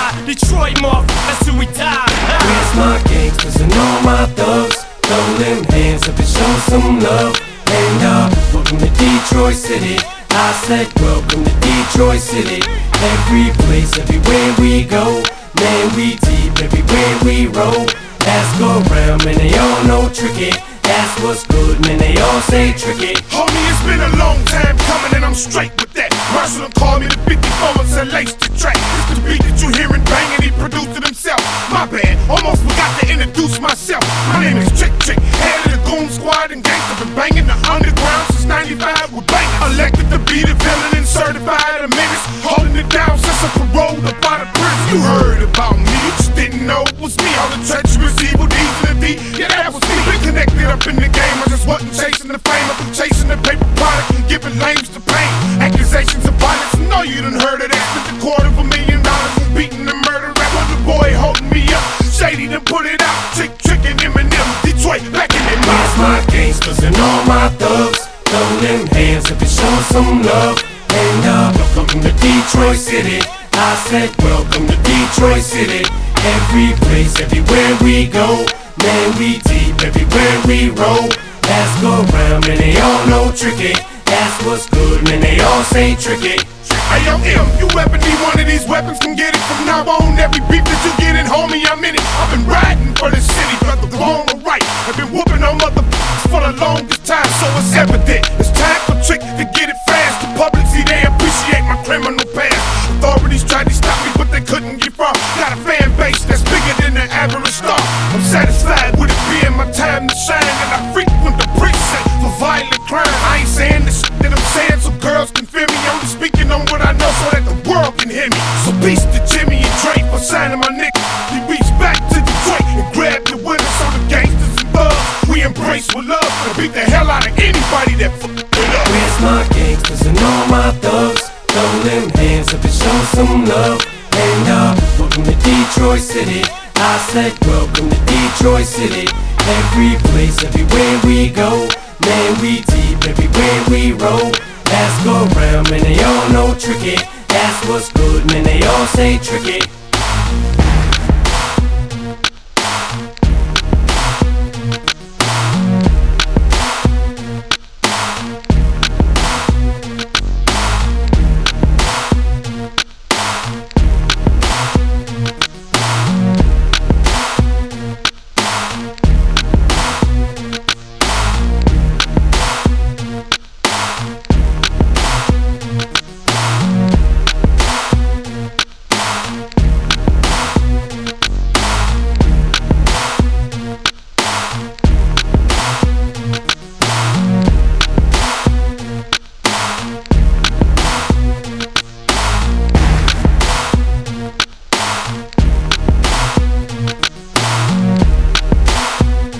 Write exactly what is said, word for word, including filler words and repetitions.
ride. Detroit motherfuckers till we die. Where's my gangsters and all my thugs? Throw them hands up and show some love. And uh, welcome to Detroit City. I said welcome to Detroit City. Every place, everywhere we go, man, we deep everywhere we roll. Ask around, man, they all know tricky. Ask what's good, man, they all say tricky. Homie, it's been a long time coming and I'm straight with that. Marshall done called me the fifty-four and said lace the track. It's the beat that you hearin' bangin', he produced it himself. My bad, almost forgot to introduce myself. My name is Trick Trick, head of the Goon Squad and gangsta. Been bangin' the underground since ninety-five with bangin'. Elected to be the villain and certified a menace. Holding it down since I paroled up out of prison. You heard about me, you just didn't know it was me. All the treacherous, evil deeds and the D, yeah, that was me. Been connected up in the game, I just wasn't chasing the fame. I've been chasing the paper product and giving lames the pain. Accusations of violence, I know you done heard of that. Spent a quarter of a million dollars beating the murder rap. Was the boy holding me up, Shady done put it out. Trick, trickin' Eminem, Detroit, back in their Where's my gangsters and all my thugs? Throw them hands up and show some love. And uh, welcome to Detroit City. I said welcome to Detroit City. Every place, everywhere we go, man, we deep everywhere we roll. Ask around, man, they all know tricky. Ask what's good, man, they all say tricky. Hey yo, M, you ever need one of these weapons, can get it from now on. Every beef that you get in, homie, I'm in it. I've been riding for the city, whether wrong or right. I've been whooping on motherfuckers for the longest time, so it's evident. It's time for Trick to get it fast. The public see they appreciate my criminal past. Authorities tried to stop me, but they couldn't get far. Got a fan base that's bigger than the average star. I'm satisfied with it being my time to shine, and I frequent the precinct for violent crime. I ain't saying the shit that I'm saying so girls can feel me. Only speaking on what I know so that the world can hear me. So peace to Jimmy and Dre for signing my nigga. We reach back to Detroit and grab the winners. So the gangsters and thugs we embrace with love and beat the hell out of anybody that fuck with us. Where's my gangsters and all my thugs? Throw them hands up and show some love. And uh, welcome to Detroit City. I said welcome to Detroit City. Every place, everywhere we go, man, we deep everywhere we roll. Ask around, man, they all know tricky. Ask what's good, man, they all say tricky.